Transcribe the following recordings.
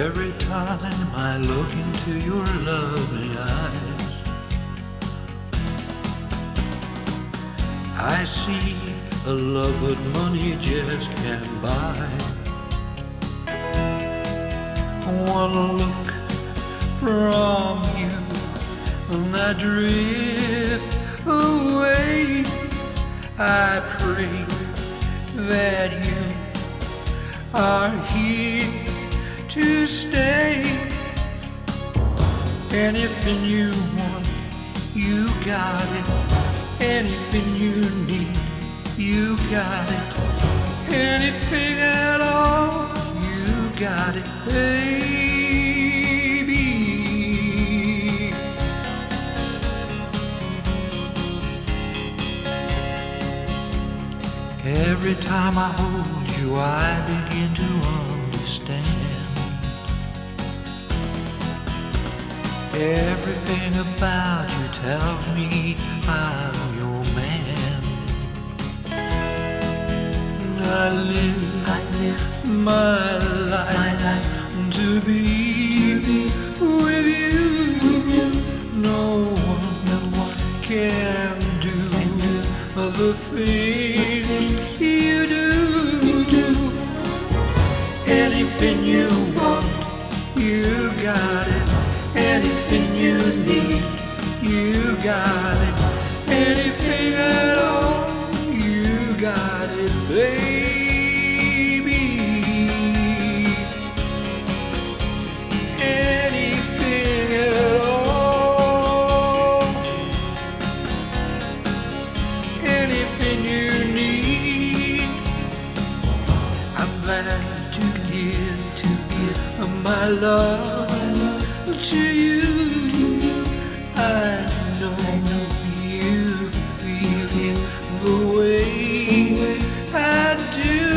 Every time I look into your lovely eyes, I see a love that money just can't buy. One look from you and I drift away. I pray that you are here to stay. Anything you want, you got it. Anything you need, you got it. Anything at all, you got it, baby. Every time I hold you, I begin to understand. Everything about you tells me I'm your man. I live my life to be with you. No one can do the things you do. Anything you want, you got it. Anything you need, you got it. Anything at all, you got it, baby. Anything at all, anything you need. I'm glad to give my love to you. I know you feel the way I do.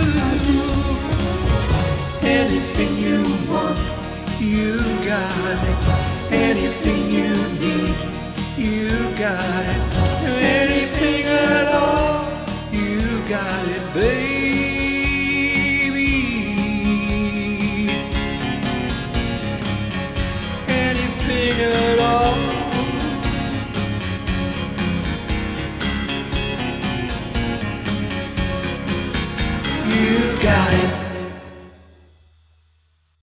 Anything you want, you got it. Anything